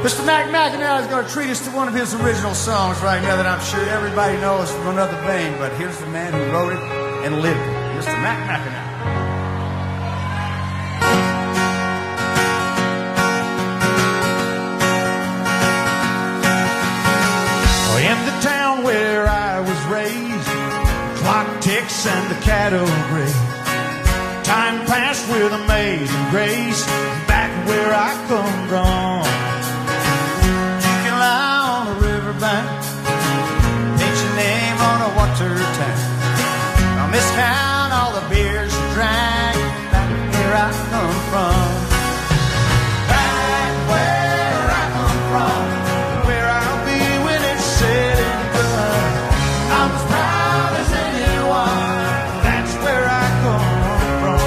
Mr. Mac McAnally is going to treat us to one of his original songs right now that I'm sure everybody knows from another vein, but here's the man who wrote it and lived it, Mr. Mac McAnally. In the town where I was raised, the clock ticks and the cattle graze. Time passed with amazing grace, back where I come from. You can lie on a riverbank, paint your name on a water tank. I'll miscount all the beers you drank, back where I come from. Back where I come from, where I'll be when it's said and done. I'm as proud as anyone, that's where I come from.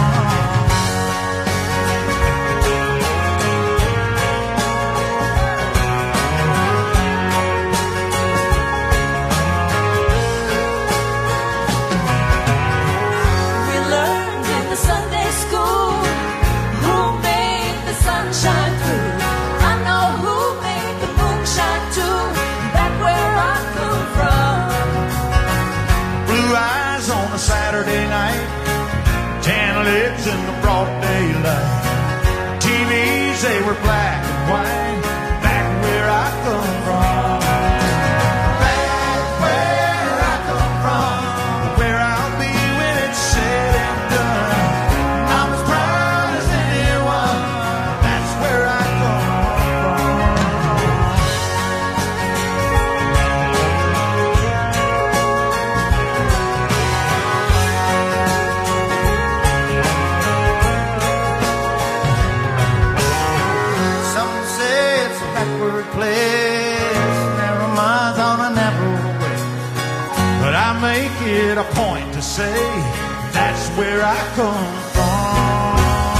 We learned in the Sunday school who made the sun shine through. I know who made the moon shine too, back where I come from. Blue eyes on a Saturday night, tan lips in the broad daylight. TVs, they were black and white, back where I come from. Back where I come from, where I'll be when it's said and done. I'm as proud as anyone, that's where I come from. Some say it's a backward place, narrow minds on a narrow way. But I make it a point to say that's where I come from.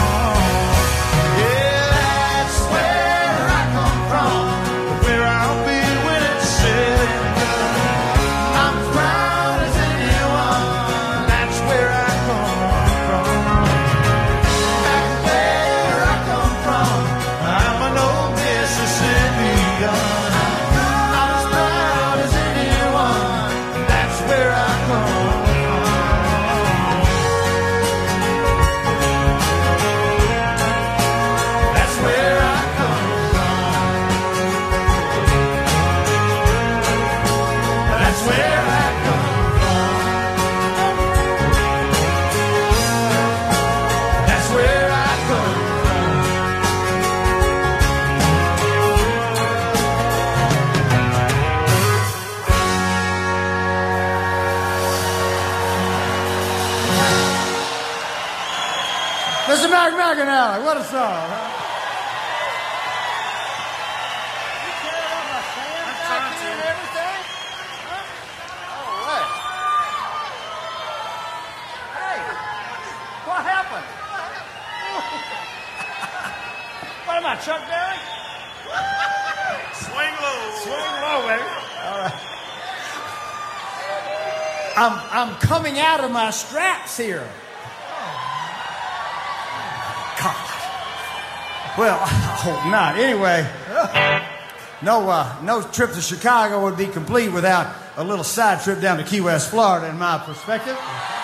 Yeah, that's where I come from, where I'll be when it's said and done. I'm as proud as anyone, that's where I come from. Back where I come from, I'm an old Mississippian. I'm as proud as anyone, that's where I come from. That's where I come from. That's where I come from. That's where I come from. Mr. Mac McAnally, what a song, huh? You care about my fans back here and everything? Huh? Oh, what? Hey, what happened? What am I, Chuck Berry? Swing low. Swing low, baby. All right. I'm coming out of my straps here. God. Well, I hope not. Anyway, no trip to Chicago would be complete without a little side trip down to Key West, Florida, in my perspective.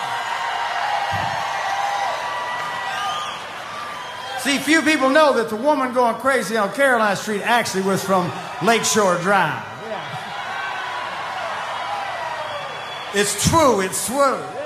See, few people know that the woman going crazy on Caroline Street actually was from Lakeshore Drive. It's true, it's true.